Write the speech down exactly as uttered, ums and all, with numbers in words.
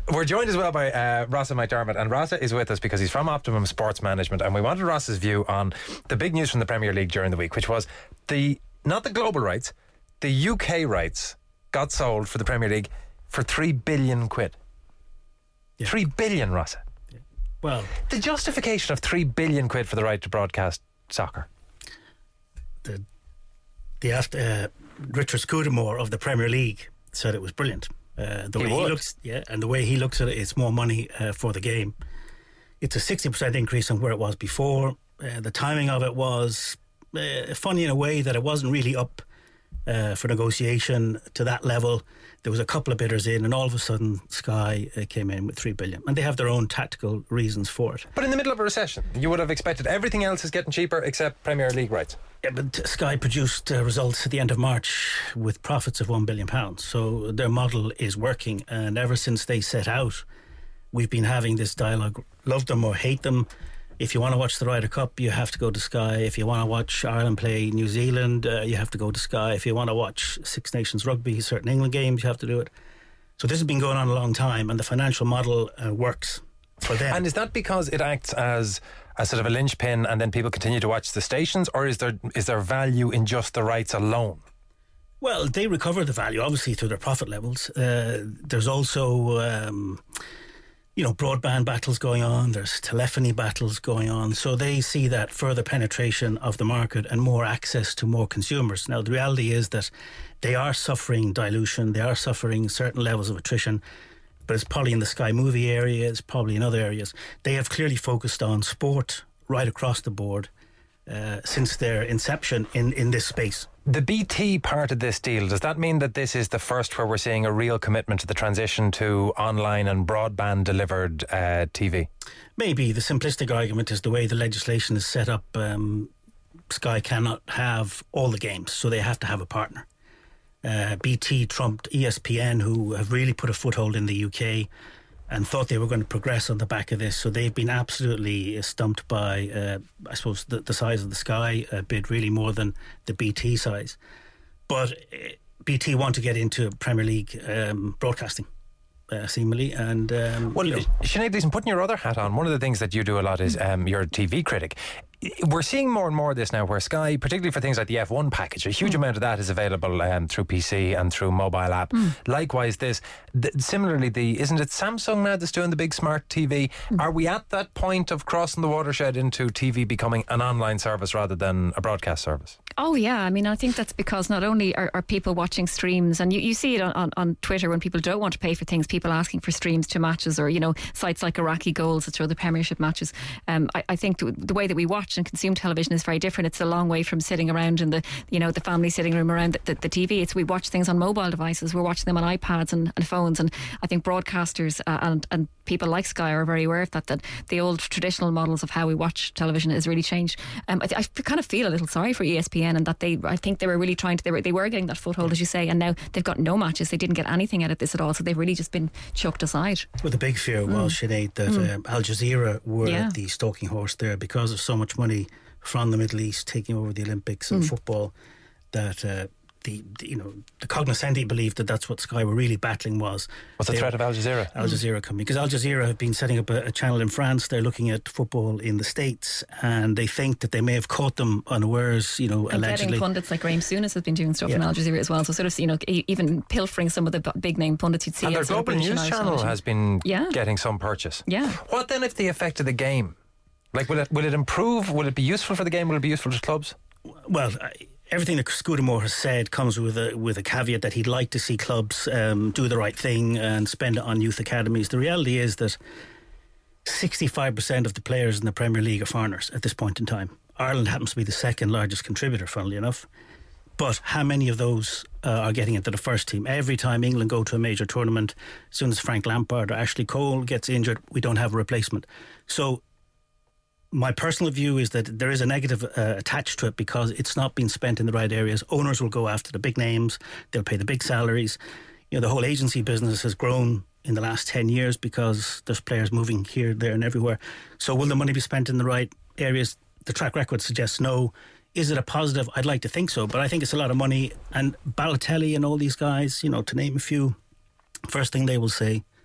We're joined as well by uh, Rossa McDermott, and Rossa is with us because he's from Optimum Sports Management, and we wanted Ross's view on the big news from the Premier League during the week, which was the not the global rights, the U K rights got sold for the Premier League for three billion quid. Yeah. Three billion, Rossa. Yeah. Well, the justification of three billion quid for the right to broadcast soccer. The the uh, Richard Scudamore of the Premier League said it was brilliant. Uh, the he way would. he looks, yeah, and the way he looks at it, it's more money uh, for the game. It's a sixty percent increase on where it was before. Uh, the timing of it was uh, funny in a way that it wasn't really up uh, for negotiation to that level. There was a couple of bidders in, and all of a sudden Sky uh, came in with three billion, and they have their own tactical reasons for it. But in the middle of a recession, you would have expected everything else is getting cheaper except Premier League rights. Yeah, but Sky produced uh, results at the end of March with profits of one billion pounds, so their model is working. And ever since they set out, we've been having this dialogue: love them or hate them. If you want to watch the Ryder Cup, you have to go to Sky. If you want to watch Ireland play New Zealand, uh, you have to go to Sky. If you want to watch Six Nations rugby, certain England games, you have to do it. So this has been going on a long time, and the financial model uh, works for them. And is that because it acts as a sort of a linchpin, and then people continue to watch the stations, or is there is there value in just the rights alone? Well, they recover the value, obviously, through their profit levels. Uh, there's also... Um, you know, broadband battles going on, there's telephony battles going on, so they see that further penetration of the market and more access to more consumers. Now, the reality is that they are suffering dilution, they are suffering certain levels of attrition, but it's probably in the Sky Movie area, it's probably in other areas. They have clearly focused on sport right across the board uh, since their inception in, in this space. The B T part of this deal, does that mean that this is the first where we're seeing a real commitment to the transition to online and broadband delivered uh, T V? Maybe. The simplistic argument is the way the legislation is set up, um, Sky cannot have all the games, so they have to have a partner. Uh, B T trumped E S P N, who have really put a foothold in the U K and thought they were going to progress on the back of this, so they've been absolutely stumped by, uh, I suppose, the, the size of the Sky uh, bid, really more than the B T size. But uh, B T want to get into Premier League um, broadcasting, uh, seemingly, and um, well, you know. Sinead Gleeson, putting your other hat on, one of the things that you do a lot is um, you're a T V critic. We're seeing more and more of this now, where Sky, particularly for things like the F one package, a huge mm. amount of that is available um, through P C and through mobile app. Mm. Likewise, this th- similarly, the isn't it Samsung now that's doing the big smart T V? Mm. Are we at that point of crossing the watershed into T V becoming an online service rather than a broadcast service? Oh yeah, I mean, I think that's because not only are, are people watching streams, and you, you see it on, on, on Twitter when people don't want to pay for things, people asking for streams to matches, or, you know, sites like Iraqi Goals that show the Premiership matches. Um, I, I think the, the way that we watch and consume television is very different. It's a long way from sitting around in the, you know, the family sitting room around the, the, the T V. It's we watch things on mobile devices. We're watching them on iPads and, and phones, and I think broadcasters uh, and and people like Sky are very aware of that, that the old traditional models of how we watch television has really changed. Um, I, th- I kind of feel a little sorry for E S P N, and that they, I think they were really trying to, they were, they were getting that foothold, as you say, and now they've got no matches. They didn't get anything out of this at all, so they've really just been chucked aside. Well, the big fear mm. was, Sinead, that mm. um, Al Jazeera were yeah. the stalking horse there because of so much money from the Middle East taking over the Olympics and mm. football, that uh, the, the you know the cognoscenti believed that that's what Sky were really battling was. What's the threat of Al Jazeera? Al Jazeera coming, because Al Jazeera have been setting up a, a channel in France. They're looking at football in the States, and they think that they may have caught them unawares, you know, and allegedly. Getting pundits like Graham Souness has been doing stuff yeah. in Al Jazeera as well, so sort of, you know, even pilfering some of the big name pundits you'd see. And their global news channel has been yeah. getting some purchase. Yeah. What then if the effect of the game? Like, will it will it improve? Will it be useful for the game? Will it be useful to clubs? Well, I, everything that Scudamore has said comes with a with a caveat that he'd like to see clubs um, do the right thing and spend it on youth academies. The reality is that sixty-five percent of the players in the Premier League are foreigners at this point in time. Ireland happens to be the second largest contributor, funnily enough. But how many of those uh, are getting into the first team? Every time England go to a major tournament, as soon as Frank Lampard or Ashley Cole gets injured, we don't have a replacement. So my personal view is that there is a negative uh, attached to it because it's not being spent in the right areas. Owners will go after the big names, they'll pay the big salaries. You know, the whole agency business has grown in the last ten years because there's players moving here, there and everywhere. So will the money be spent in the right areas? The track record suggests no. Is it a positive? I'd like to think so, but I think it's a lot of money. And Balotelli and all these guys, you know, to name a few, first thing they will say